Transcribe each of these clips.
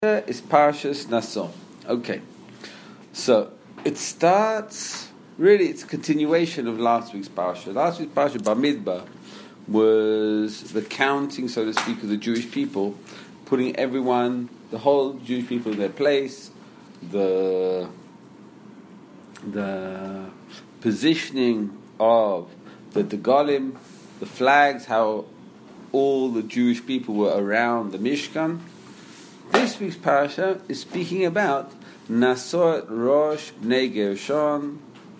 Is Parshas Naso. Okay, so it starts. Really, it's a continuation of last week's parsha. Last week's parsha, Bamidbar, was the counting, so to speak, of the Jewish people, putting everyone, the whole Jewish people, in their place. The positioning of the Degalim, the flags, how all the Jewish people were around the Mishkan. This week's parasha is speaking about Nasot Rosh Bnei Gershon,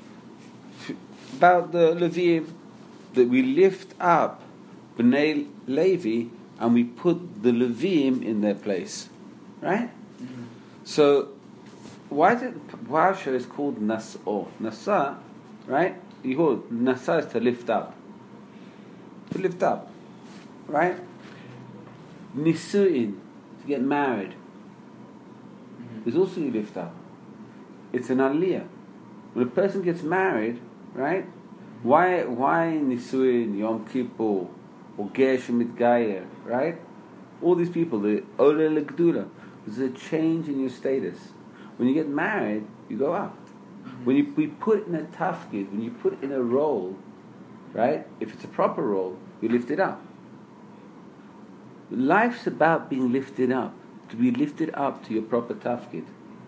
about the Leviim, that we lift up Bnei Levi and we put the Leviim in their place, right? Mm-hmm. So, why is it parasha is called Naso? Nasa, right? You call Nasa is to lift up, right? Nisuin, to get married, is also you lift up. It's an aliyah. When a person gets married, right? Why Nisuin, Yom Kippur, or Gershom Mitgayer, right? All these people, the Ole Legdula, there's a change in your status. When you get married, you go up. When you put in a tafkid, when you put in a role, right? If it's a proper role, you lift it up. Life's about being lifted up, to be lifted up to your proper tafkid.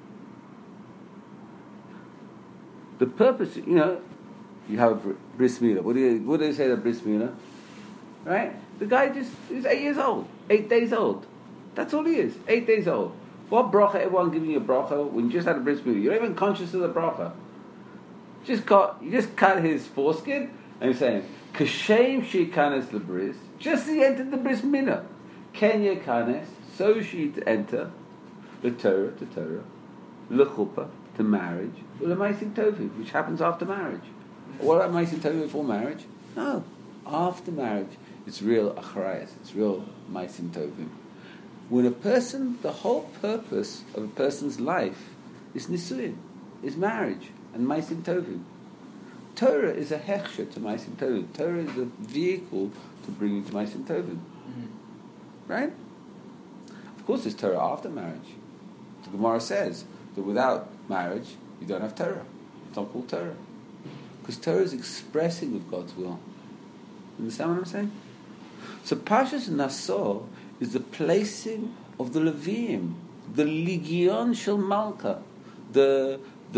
The purpose, you have a bris milah. What do they say to bris milah? Right? The guy he's 8 years old, 8 days old. That's all he is, 8 days old. What bracha, everyone giving you a bracha when you just had a bris milah? You're not even conscious of the bracha. You just cut his foreskin and you're saying, Kashem shekanes lebris, just as he entered the bris milah. Kenya kanes, so she to enter the Torah to Torah, lechuppah to marriage, u'lemaisim tovim, which happens after marriage. What about maisim tovim before marriage? No, after marriage, it's real acharayas, it's real maisim tovim. When a person, the whole purpose of a person's life is nisuin, is marriage and maisim tovim. Torah is a hechsher to maisim tovim. Torah is a vehicle to bring you to maisim tovim. Right? Of course, there's Torah after marriage. The Gemara says that without marriage, you don't have Torah. It's not called Torah. Because Torah is expressing of God's will. Understand what I'm saying? So Parshas Naso is the placing of the Leviim, the Ligion Shel Malka, the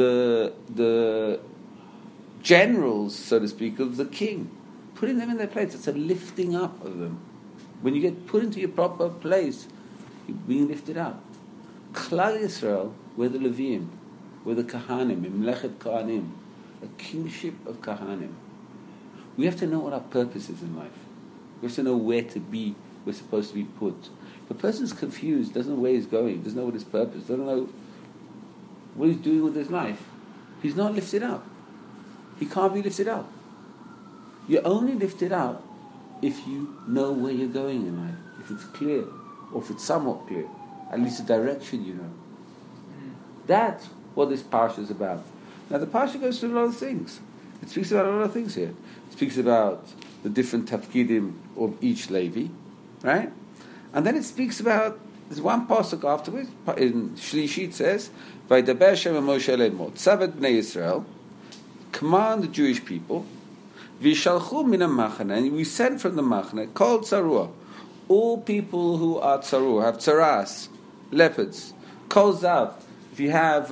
generals, so to speak, of the king. Putting them in their place. It's a lifting up of them. When you get put into your proper place, you're being lifted up. Klal Yisrael, we're the Leviim, we're the Kahanim, Mimlechet Kahanim, a kingship of Kahanim. We have to know what our purpose is in life. We have to know where to be, we're supposed to be put. If a person's confused, doesn't know where he's going, doesn't know what his purpose, doesn't know what he's doing with his life, he's not lifted up. He can't be lifted up. You're only lifted up if you know where you're going in life, if it's clear, or if it's somewhat clear, at least the direction you know. That's what this parsha is about. Now the parsha goes through a lot of things. It speaks about a lot of things here. It speaks about the different tafkidim of each Levi, right? And then it speaks about, there's one pasuk afterwards, in Shlishi it says, Vaydaber Hashem Moshe Lemor, Tzavet Bnei Yisrael, command the Jewish people, Vishalchu min ha-machane, and we sent from the machane, called tzarua, all people who are tzarua, have tzaras, leopards, kol zav, if you have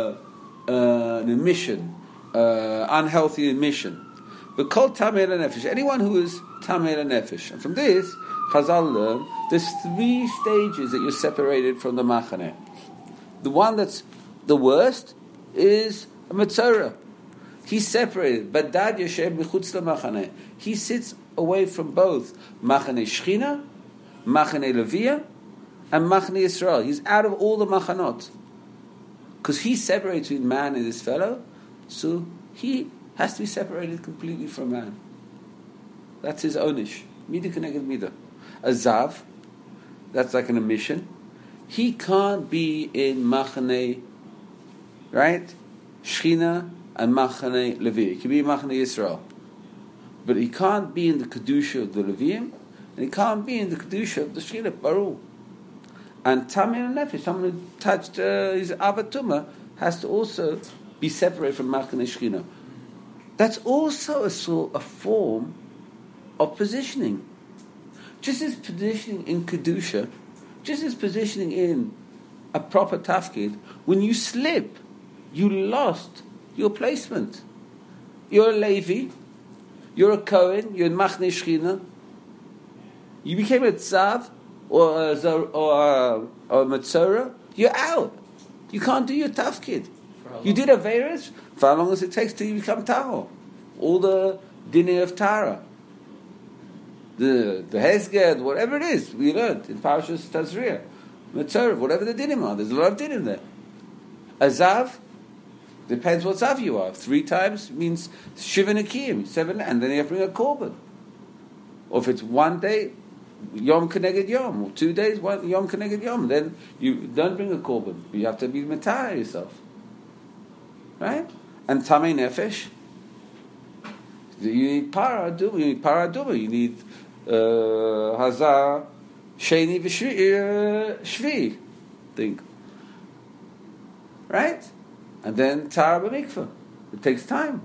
an emission, unhealthy emission, but kol tamei nefesh, anyone who is tamei nefesh. And from this, Chazal learn, there's 3 stages that you're separated from the machane. The one that's the worst is a metzora. He's separated. Badad Yoshev Michutz LaMachane. He sits away from both Machane Shechina, Machane Levia, and Machane Yisrael. He's out of all the machanot. Because he separates between man and his fellow, so he has to be separated completely from man. That's his onish. Midah Keneged Midah. A Zav, that's like an emission. He can't be in Machane, right? Shechina, and Machane Levi. He can be Machane Yisrael. But he can't be in the Kedusha of the Leviim, and he can't be in the Kedusha of the Shechina Baruch. And Tamei Nefesh, someone who touched his Avatuma, has to also be separated from Machane Shechina. That's also a form of positioning. Just as positioning in Kedusha, just as positioning in a proper tafkid, when you slip, you lost your placement. You're a Levi, you're a Kohen, you're in Machane Shechina, you became a Tzav or a Metzora, you're out. You can't do your tafkid. You did Averis for how long does it take till you become Taro? All the dinner of Tara. The Hezged, whatever it is, we learned in Parashas Tazria, Metzora, whatever the dinim are. There's a lot of dinim there. A Zav, depends what Zav you are. 3 times means Shiva Nekiyim, 7, and then you have to bring a korban. Or if it's 1 day, Yom Keneged Yom, or 2 days, Yom Keneged Yom, then you don't bring a korban. You have to be Metah yourself. Right? And Tamei Nefesh, you need Paraduma, you need Hazar, Sheni Shvi thing. Right? And then Tara B'mikvah. It takes time.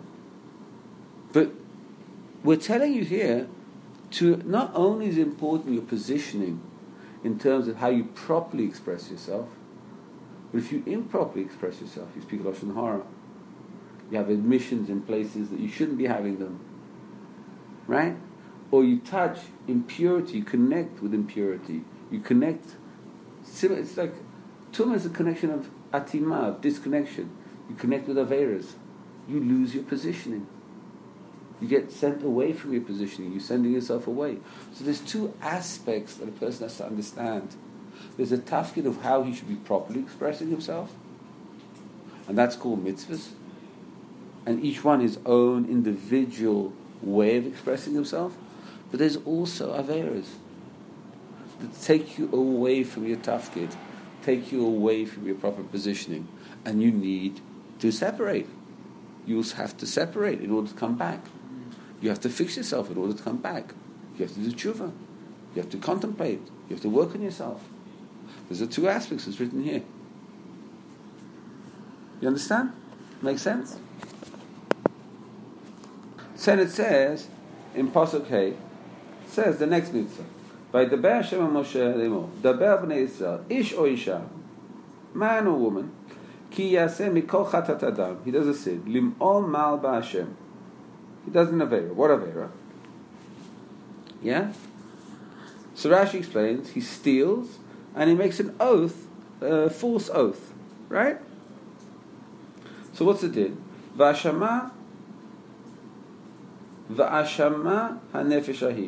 But we're telling you here, to not only is it important your positioning in terms of how you properly express yourself, but if you improperly express yourself, you speak Lashon Hara, you have admissions in places that you shouldn't be having them, right? Or you touch impurity, you connect with impurity, you connect. It's like Tumah is a connection of atima, of disconnection. You connect with Averas, you lose your positioning. You get sent away from your positioning. You're sending yourself away. So there's 2 aspects that a person has to understand. There's a tafkid of how he should be properly expressing himself, and that's called mitzvahs. And each one his own individual way of expressing himself. But there's also averas that take you away from your tafkid, take you away from your proper positioning, and you need to separate. You have to separate in order to come back. You have to fix yourself in order to come back. You have to do tshuva. You have to contemplate. You have to work on yourself. There's the 2 aspects that's written here. You understand? Makes sense? Then it says, in Pasuk Hey, says the next mitzvah, Vaydaber Hashem Moshe Lemor, Daber b'nei Yisrael, ish or isha, man or woman, ki yaseh mikol chatat adam, he does a sin, lim'ol mal ba'Hashem, he does an avera. What avera? Yeah? So Rashi explains, he steals, and he makes an oath, false oath, right? So what's it did? V'ashama hanefesh ahi.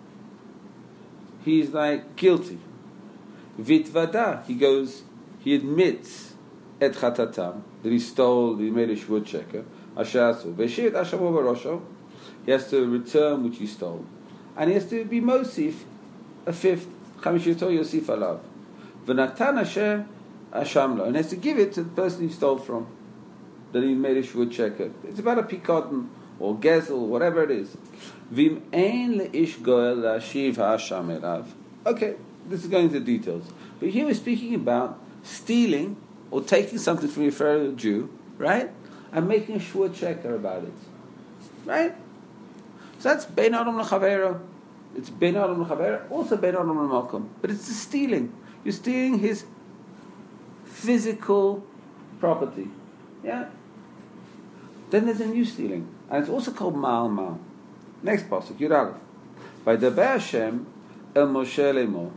He's like guilty. Vitvada, he admits et chatatam, that he stole, he made a shvut checker. Ashasu v'shit ashamo barosho. He has to return which he stole, and he has to be mosif a 5th. Chamishito yosif alav. V'natan Hashem ashamlo, and has to give it to the person he stole from, that he made a shvut checker. It's about a pikoton or gezel, whatever it is. Vim ein leish goel lashiv ha'asham elav. Okay, this is going into details, but here we're speaking about stealing or taking something from your fellow Jew, right, and making a shvut checker about it, right? So that's bein adam l'chavera. It's bein adam l'chavera, also bein adam l'malkom, but it's the stealing. You're stealing his physical property, yeah. Then there's a new stealing, and it's also called mal. Next pasuk, Yud Aleph. Vaydaber Hashem el Moshe Lemor,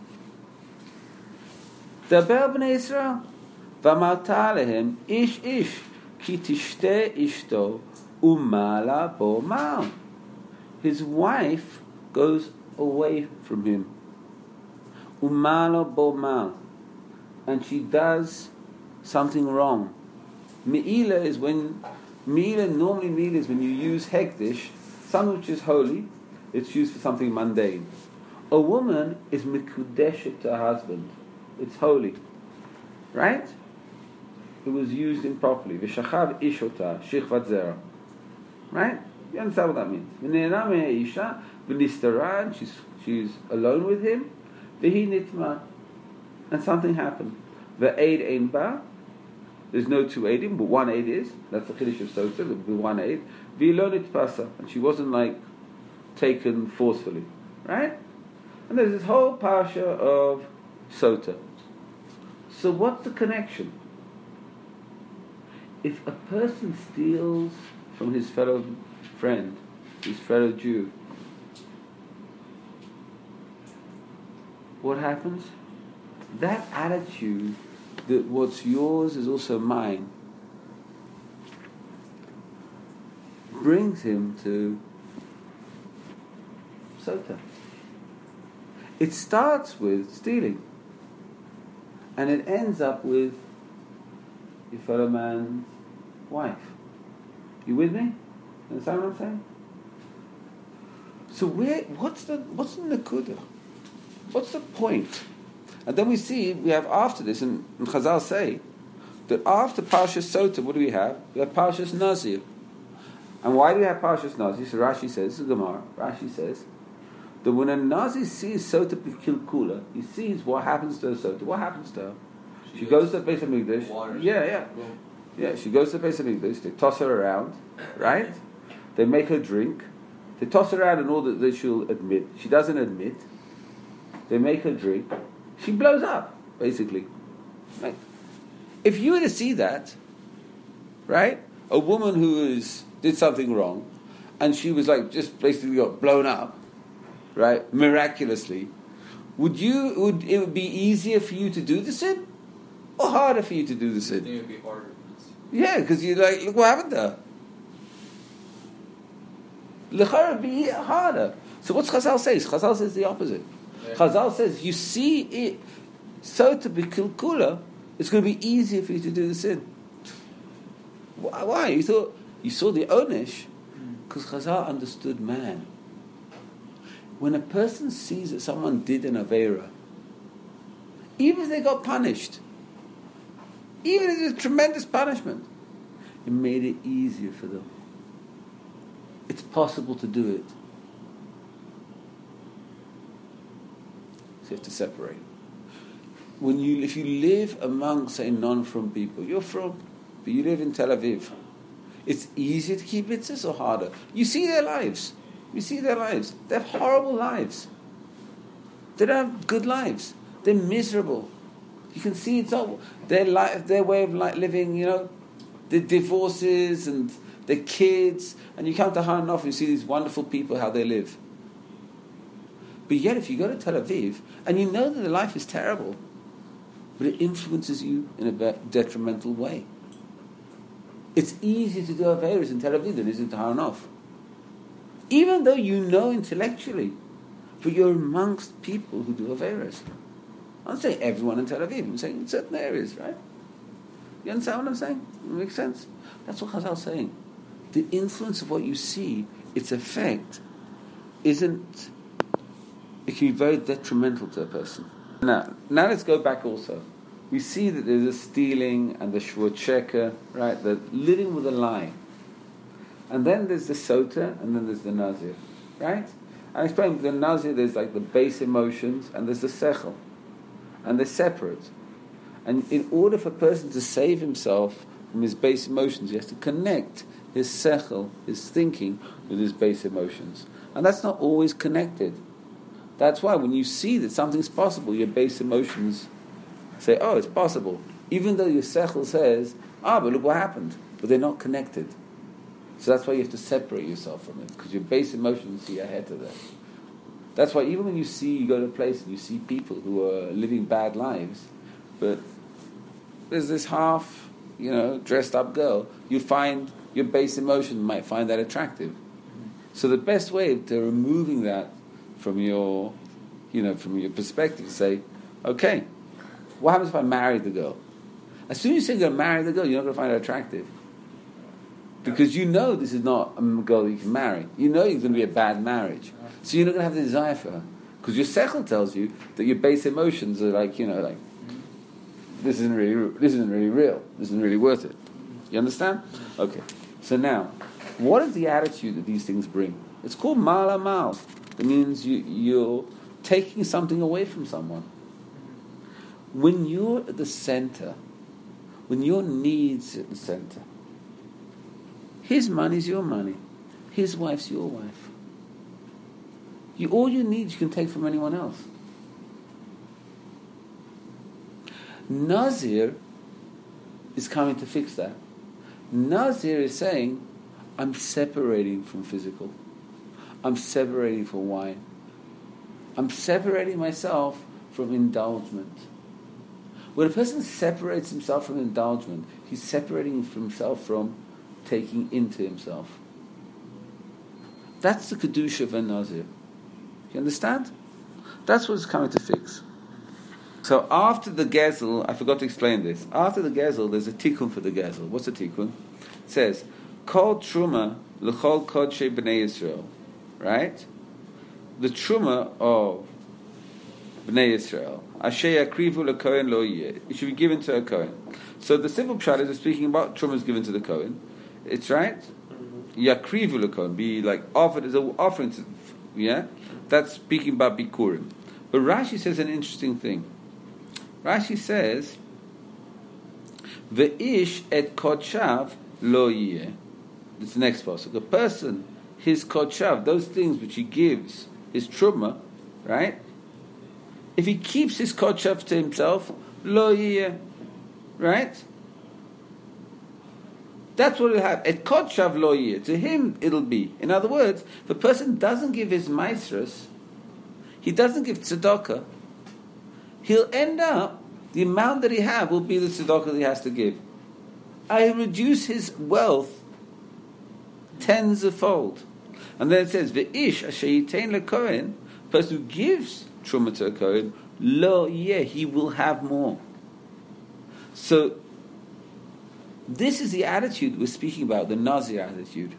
Daber b'nei Yisrael, v'amarta alehem ish ki tishteh ishto umala bo mal. His wife goes away from him. Umala bo mal, and she does something wrong. Me'ila is when normally is when you use hektish, something which is holy, it's used for something mundane. A woman is mikudeshet to her husband. It's holy. Right? It was used improperly. V'shachav ishota, shichvat zera. Right? You understand what that means? V'ne'ena me'isha, v'nistaran, she's alone with him, v'hi nitma, and something happened. The aid ein ba. There's no two aidim, but one aid is. That's the chiddush of sota. There will be one aid. V'lo nitpasa, and she wasn't like taken forcefully, right? And there's this whole parsha of sota. So what's the connection? If a person steals from his fellow friend, his fellow Jew, what happens? That attitude that what's yours is also mine brings him to sota. It starts with stealing and it ends up with your fellow man's wife. You with me? You understand what I'm saying? So what's the nakuda? What's the point? And then we have after this, and Chazal say that after Parshas Sota, what do we have? We have Parshas Nazir. And why do we have Parshas Nazir? So Rashi says, the Gemara, Rashi says that when a Nazir sees Sota B'Kilkula, he sees what happens to her Sota. What happens to her? She goes to the Beis HaMikdash. Yeah, she goes to the Beis HaMikdash. They toss her around, right? They make her drink. They toss her around in order that she'll admit. She doesn't admit. They make her drink. She blows up, basically. Right? If you were to see that, right, a woman who did something wrong, and she was like just basically got blown up, right, miraculously, would it be easier for you to do the sin, or harder for you to do the sin? I think it would be harder. Yeah, because you're like, look what happened to her. L'chara would be harder. So what's Chazal says? Chazal says the opposite. Yeah. Chazal says, you see it, so to be kilkula, it's going to be easier for you to do the sin. Why? You saw the Onish, because Chazal understood man. When a person sees that someone did an Aveira, even if they got punished, even if it was tremendous punishment, it made it easier for them. It's possible to do it. So you have to separate. If you live among, say, non-from people, you're from, but you live in Tel Aviv, it's easier to keep mitzvahs or harder? You see their lives. They have horrible lives. They don't have good lives. They're miserable. You can see it's all their life, their way of living. The divorces and their kids, and you come to Har Nof and you see these wonderful people how they live. But yet, if you go to Tel Aviv and you know that the life is terrible, but it influences you in a detrimental way. It's easier to do Averis in Tel Aviv than it is in Har Nof. Even though you know intellectually, but you're amongst people who do Averis. I'm not saying everyone in Tel Aviv. I'm saying in certain areas, right? You understand what I'm saying? It makes sense. That's what Chazal is saying. The influence of what you see, its effect, it can be very detrimental to a person. Now let's go back also. We see that there's a stealing and the shvur sheker, right? The living with a lie. And then there's the sota, and then there's the nazir, right? I explained the nazir, there's like the base emotions, and there's the sechel. And they're separate. And in order for a person to save himself from his base emotions, he has to connect his sechel, his thinking, with his base emotions. And that's not always connected. That's why when you see that something's possible, your base emotions say, oh, it's possible. Even though your sechel says, but look what happened. But they're not connected. So that's why you have to separate yourself from it, because your base emotions see ahead of that. That's why even when you go to a place and you see people who are living bad lives, but there's this half, dressed up girl, you find your base emotion might find that attractive. So the best way to removing that from your perspective is say, okay, what happens if I marry the girl? As soon as you're going to marry the girl, you're not going to find her attractive. Because you know this is not a girl you can marry. You know it's going to be a bad marriage. So you're not going to have the desire for her. Because your sechel tells you that your base emotions are like, this isn't really real. This isn't really worth it. You understand? Okay. So now, what is the attitude that these things bring? It's called mal mal. It means you're taking something away from someone. When you're at the center, when your needs are at the center, his money's your money, his wife's your wife. All you need you can take from anyone else. Nazir is coming to fix that. Nazir is saying, I'm separating from physical. I'm separating from wine. I'm separating myself from indulgement. When a person separates himself from indulgement, he's separating himself from taking into himself. That's the Kedusha of a Nazir. You understand? That's what it's coming to fix. So after the Gezel, I forgot to explain this. After the Gezel, there's a tikkun for the Gezel. What's the tikkun? It says, Kol Truma l'chol kodshei b'nei Yisrael. Right? The Truma of b'nei Yisrael. Asher yakrivu l'kohen lo yeh. It should be given to a Kohen. So the simple pshat is speaking about Truma is given to the Kohen. It's right? Yakrivu l'kohen. Be like offered as an offering to, yeah? That's speaking about Bikurim. But Rashi says an interesting thing. Rashi says, Ve'ish et kodshav lo yeh. That's the next pasuk. A person, his kodshav, those things which he gives, his truma, right? If he keeps his kodshav to himself, lo yeh, right? That's what it'll have. Et kodshav lo yeh. To him it'll be. In other words, if a person doesn't give his maasros, he doesn't give tzedakah, he'll end up, the amount that he have will be the tzedakah that he has to give. I reduce his wealth tens of fold. And then it says, Ve'ish asher yitein lekohen, person who gives truma to a kohen, lo yeh, he will have more. So, this is the attitude we're speaking about, the Nazir attitude.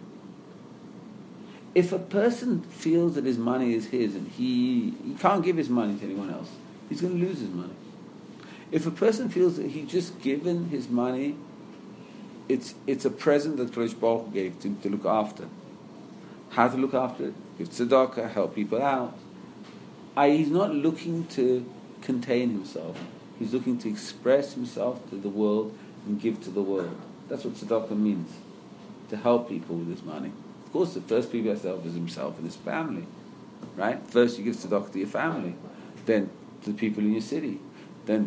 If a person feels that his money is his and he can't give his money to anyone else, he's going to lose his money. If a person feels that he's just given his money, it's a present that Kodesh Baruch Hu gave to him to look after. How to look after it? Give tzedakah, help people out. He's not looking to contain himself. He's looking to express himself to the world and give to the world. That's what tzedakah means, to help people with his money. Of course, the first people he has to help is himself and his family, right? First you give tzedakah to your family, then to the people in your city, then,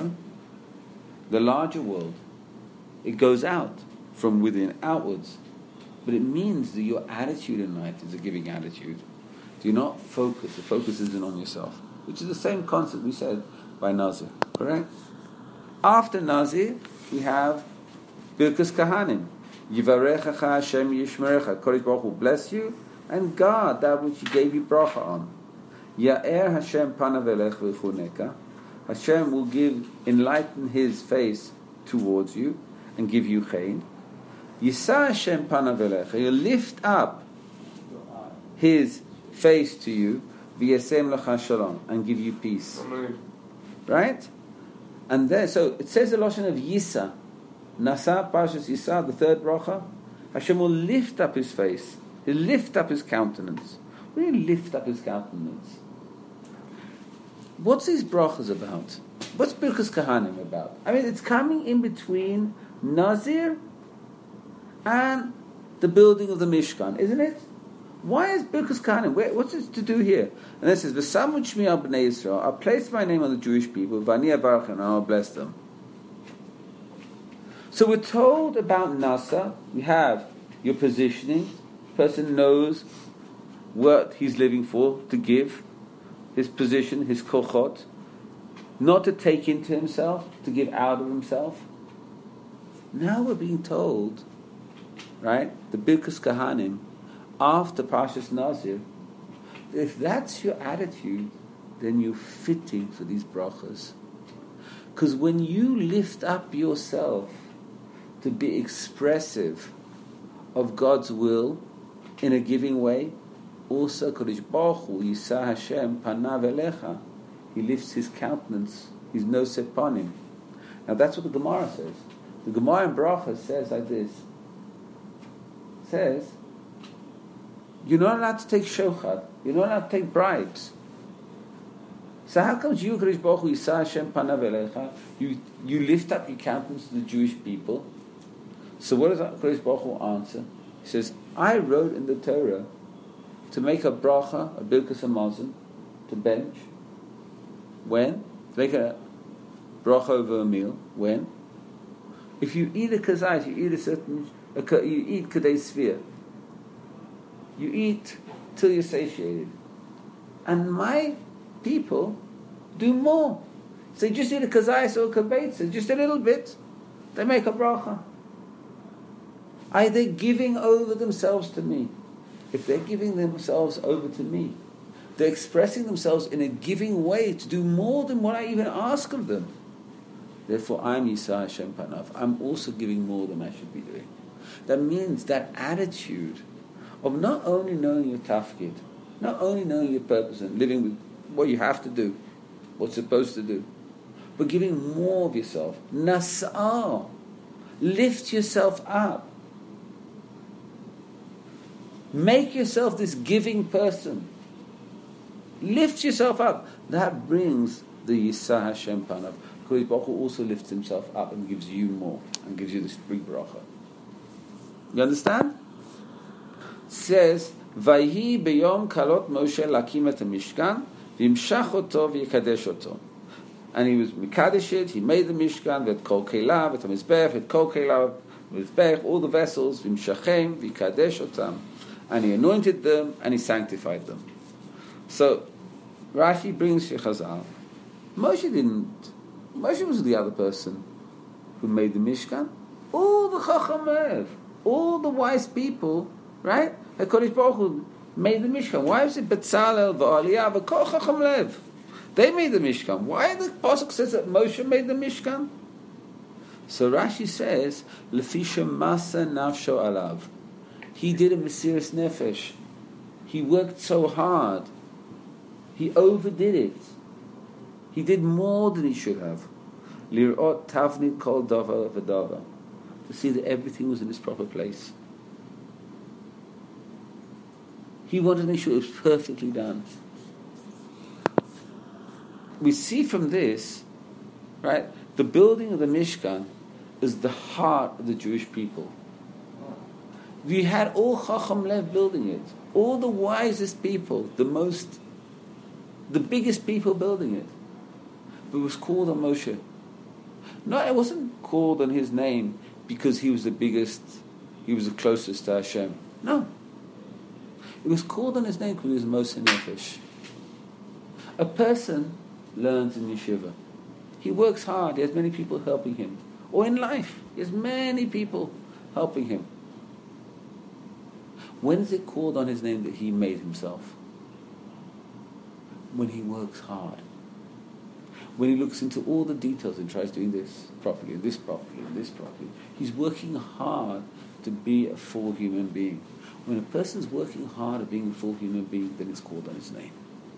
the larger world. It goes out from within outwards. But it means that your attitude in life is a giving attitude. Do not focus. The focus isn't on yourself, which is the same concept we said by Nazir, correct? After Nazir, we have Birkas Kahanim. Yivarechacha Hashem Yishmerecha. Kodesh Baruch Hu bless you and guard that which He gave you bracha on. Ya'er Hashem panav elech v'chuneka. Hashem will enlighten His face towards you and give you chen. Yisa Hashem panav elech. He'll lift up His face to you, v'yasem lecha shalom, and give you peace. Amen. Right? And then, so it says the lashon of Yisa, Nasa Parshas Yisa, the third bracha. Hashem will lift up His face. He'll lift up His countenance. What do you lift up His countenance? What's these brachas about? What's Birkas Kahanim about? I mean, it's coming in between Nazir and the building of the Mishkan, isn't it? Why is Birkas Kahanim? What's it to do here? And it says, "V'samud shmi al bnei Yisrael." I'll place my name on the Jewish people. V'ani avarchem, and I'll bless them. So we're told about Nasa. We have your positioning. The person knows what he's living for, to give, his position, his kochot, not to take into himself, to give out of himself. Now we're being told, right, the Birkas Kahanim, after Parshas Nazir, if that's your attitude, then you're fitting for these brachas. Because when you lift up yourself to be expressive of God's will in a giving way, also Kodesh Baruch Hu, Yisa Hashem panav elecha, He lifts His countenance, His nose upon Him. Now that's what the Gemara says. The Gemara in Brachas says like this. It says, you're not allowed to take shochad. You're not allowed to take bribes. So how comes you, Kadosh Baruch Hu, Yisa Hashem Panav Elecha, you lift up your countenance to the Jewish people? So what does Kadosh Baruch Hu answer? He says, I wrote in the Torah to make a bracha, a Birkas Hamazon, to bench. When? To make a bracha over a meal. When? If you eat a kazait, you eat you eat kadei sphere. You eat till you're satiated. And my people do more. So they just eat a kazait or a kabeitza, just a little bit. They make a bracha. Are they giving over themselves to me? If they're giving themselves over to me, they're expressing themselves in a giving way to do more than what I even ask of them. Therefore, I'm Yisa Hashem Panav. I'm also giving more than I should be doing. That means that attitude of not only knowing your tafkid, not only knowing your purpose and living with what you have to do, what's supposed to do, but giving more of yourself. Nas'ah. Lift yourself up. Make yourself this giving person. Lift yourself up. That brings the Yisa Hashem Panav. Kadosh Baruch Hu also lifts himself up and gives you more, and gives you this big bracha. You understand? It says, Vayhi beyom kalot Moshe lakim et hamishkan, v'imshach oto v'yikadesh oto. And he was mikadesh it, he made the mishkan, v'et kol keilav, v'et hamizbech, v'et kol keilav, v'mizbech, all the vessels, v'imshachem, v'yikadesh otam. And he anointed them, and he sanctified them. So, Rashi brings Chazal. Moshe was the other person who made the Mishkan. All the Chacham Lev, all the wise people, right? HaKadosh Baruch Hu made the Mishkan. Why is it Betzalel, V'Aliyah, V'Kol Chacham Lev? They made the Mishkan. Why the Pasuk says that Moshe made the Mishkan? So Rashi says, Lefisha Masa Nafsho Alav. He did a Mesiras Nefesh. He worked so hard. He overdid it. He did more than he should have. Lirot tavnit kol dava v'dava. To see that everything was in its proper place. He wanted to make sure it was perfectly done. We see from this, right, the building of the Mishkan is the heart of the Jewish people. We had all Chacham Lev building it. All the wisest people, the biggest people building it. But it was called on Moshe. No, it wasn't called on his name because he was the biggest, he was the closest to Hashem. No. It was called on his name because he was Moshe Nefesh. A person learns in yeshiva. He works hard. He has many people helping him. Or in life, he has many people helping him. When is it called on his name that he made himself? When he works hard. When he looks into all the details and tries doing this properly, and this properly, and this properly. He's working hard to be a full human being. When a person's working hard at being a full human being, then it's called on his name.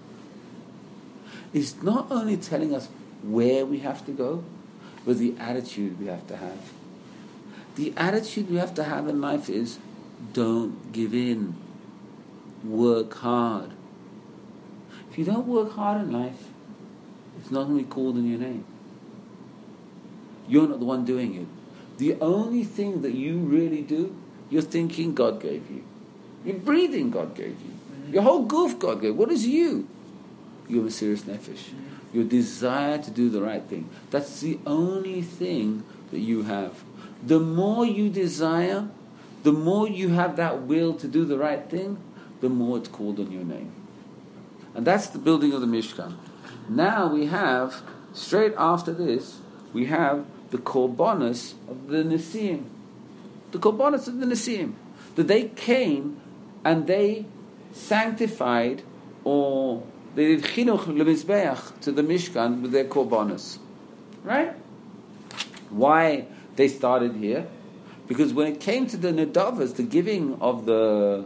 It's not only telling us where we have to go, but the attitude we have to have. The attitude we have to have in life is, don't give in. Work hard. If you don't work hard in life, it's not going to be called in your name. You're not the one doing it. The only thing that you really do, you're thinking God gave you. You're breathing, God gave you. Your whole goof, God gave. What is you? Your Mesiras Nefesh. Your desire to do the right thing. That's the only thing that you have. The more you desire, the more you have that will to do the right thing, the more it's called on your name. And that's the building of the Mishkan. Now we have, straight after this, we have the Korbanos of the Nesiim. The Korbanos of the Nesiim. That they came and they sanctified, or they did Chinuch LeMizbeach to the Mishkan with their Korbanos. Right? Why they started here? Because when it came to the Nedavas, the giving of the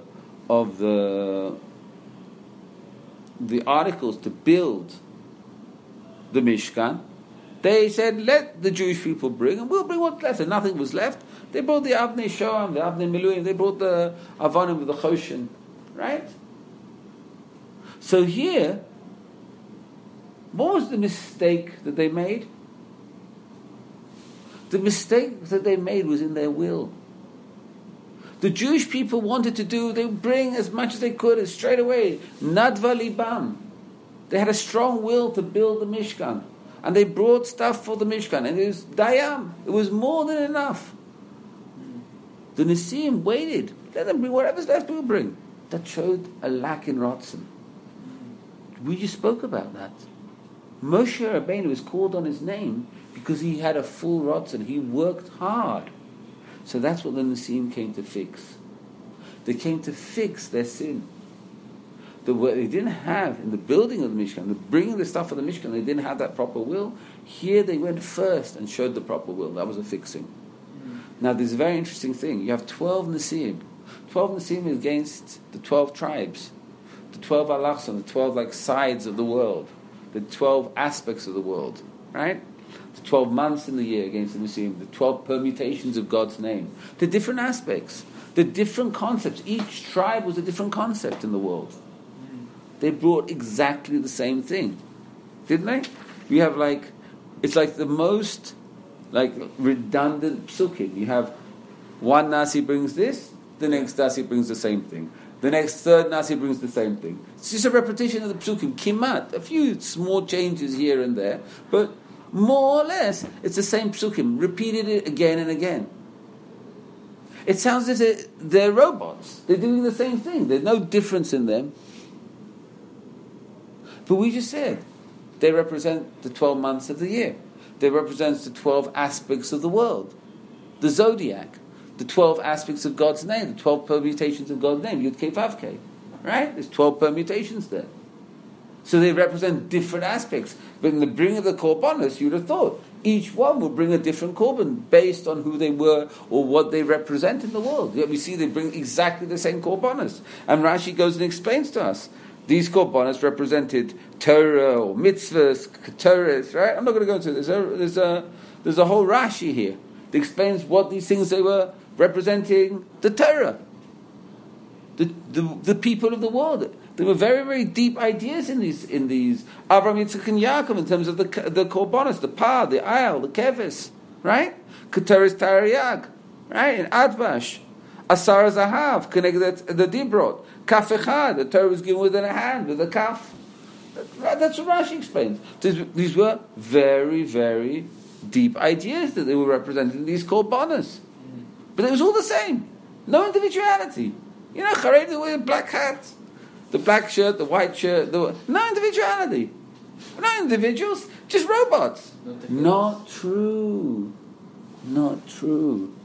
articles to build the Mishkan, they said, let the Jewish people bring, and we'll bring what's left. And nothing was left. They brought the Avnei Shoam, the Avnei Miluim, they brought the Avanim with the Choshen. Right? So here, What was the mistake that they made? The mistake that they made was in their will. The Jewish people wanted to do, they would bring as much as they could, and straight away, Nadva Libam. They had a strong will to build the Mishkan. And they brought stuff for the Mishkan. And it was Dayam. It was more than enough. The Nisim waited. Let them bring whatever's left, we'll bring. That showed a lack in Ratzon. We just spoke about that. Moshe Rabbeinu was called on his name because he had a full Ratzon. He worked hard. So that's what the Nisim came to fix. They came to fix their sin. What they didn't have in the building of the Mishkan, the bringing the stuff for the Mishkan, they didn't have that proper will. Here they went first and showed the proper will. That was a fixing. Now there's a very interesting thing. You have 12 Nisim. 12 Nisim is against the 12 tribes. The 12 Alachson, the 12 sides of the world. The 12 aspects of the world. Right? The 12 months in the year against the Nisim. The 12 permutations of God's name. The different aspects. The different concepts. Each tribe was a different concept in the world. They brought exactly the same thing. Didn't they? We have it's like the most redundant psukim. You have one Nasi brings this, the next Nasi brings the same thing. The next third Nasi brings the same thing. It's just a repetition of the psukim. Kimat, a few small changes here and there, but more or less it's the same psukim, repeated it again and again. It sounds as if they're robots. They're doing the same thing. There's no difference in them. But we just said, they represent the 12 months of the year. They represent the 12 aspects of the world. The zodiac. The 12 aspects of God's name. The 12 permutations of God's name. Yud Kei Vav Kei. Right? There's 12 permutations there. So they represent different aspects. But in the bringing of the korbanos, you'd have thought, each one would bring a different korban based on who they were or what they represent in the world. Yet we see they bring exactly the same korbanos. And Rashi goes and explains to us. These korbanos represented Torah or mitzvahs, keteres, right? I'm not going to go into this. There's a whole Rashi here that explains what these things they were representing. The Torah, the people of the world. There were very, very deep ideas in these. Avraham, Yitzchak, and Yaakov in terms of the korbanos, the par, the ayal, the keves, right? Keteres Tariag, right? And Advash, Asar Zahav, connected the Dibrot. Kaf echad, the Torah was given within a hand, with a kaf. That's what Rashi explains. These were very, very deep ideas that they were representing in these korbanos. But it was all the same. No individuality. You know, Charedi, they wear black hats, the black shirt, the white shirt, no individuality. No individuals, just robots. Not true. Not true.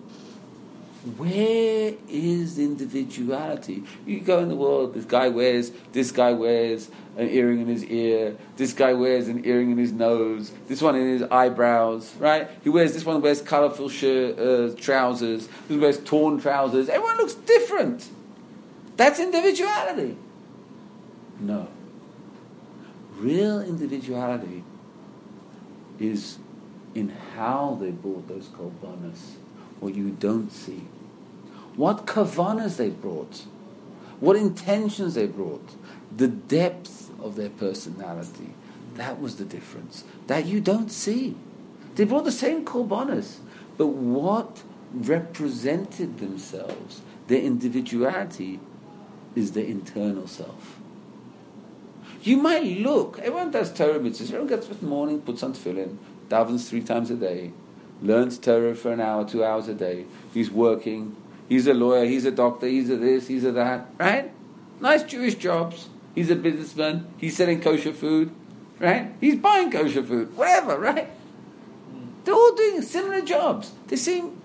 Where is the individuality? You go in the world, this guy wears an earring in his ear, this guy wears an earring in his nose, this one in his eyebrows, right? This one wears colourful trousers, this one wears torn trousers. Everyone looks different. That's individuality. No. Real individuality is in how they brought those korbanos, what you don't see. What kavanas they brought, what intentions they brought, the depth of their personality. That was the difference. That you don't see. They brought the same korbanos, but what represented themselves, their individuality, is their internal self. You might look, everyone does Torah mitzvahs, everyone gets up in the morning, puts on tefillin, davens 3 times a day, learns Torah for an hour, 2 hours a day, he's working, he's a lawyer, he's a doctor, he's a this, he's a that, right? Nice Jewish jobs. He's a businessman, he's selling kosher food, right? He's buying kosher food, whatever, right? They're all doing similar jobs. They seem,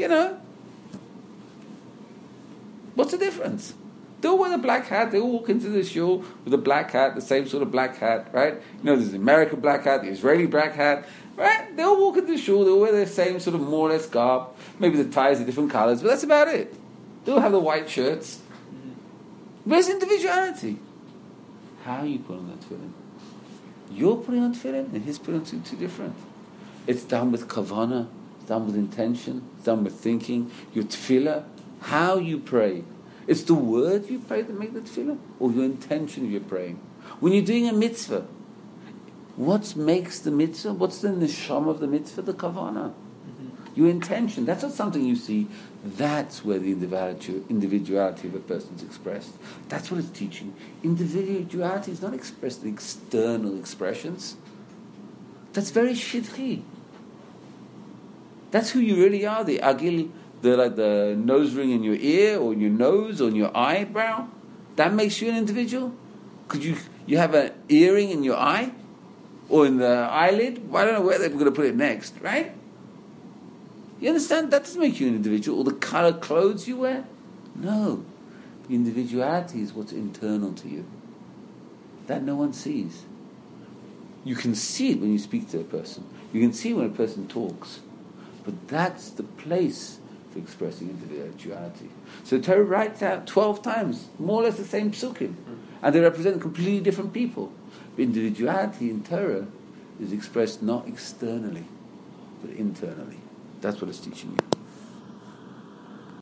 what's the difference? They all wear a black hat, they all walk into the shul with a black hat, the same sort of black hat, right? There's the American black hat, the Israeli black hat, right? They all walk into the shul, they all wear the same sort of more or less garb. Maybe the ties are different colors, but that's about it. They all have the white shirts. Where's individuality? How are you putting on that tefillin? You're putting on tefillin, and he's putting on two different. It's done with kavanah, it's done with intention, it's done with thinking. Your tefillah, how you pray. It's the word you pray that make the tefillah, or your intention of your praying. When you're doing a mitzvah, What makes the mitzvah? What's the neshama of the mitzvah? The kavanah. Your intention. That's not something you see. That's where the individuality of a person is expressed. That's what it's teaching. Individuality is not expressed in external expressions. That's very shidchi. That's who you really are. The agil, the nose ring in your ear, or in your nose, or in your eyebrow. That makes you an individual. Could you have an earring in your eye, or in the eyelid? Well, I don't know where they're going to put it next, right? You understand? That doesn't make you an individual. Or the color clothes you wear? No. Individuality is what's internal to you. That no one sees. You can see it when you speak to a person. You can see it when a person talks. But that's the place for expressing individuality. So Torah writes out 12 times, more or less the same psukim. And they represent completely different people. But individuality in Torah is expressed not externally, but internally. That's what it's teaching you.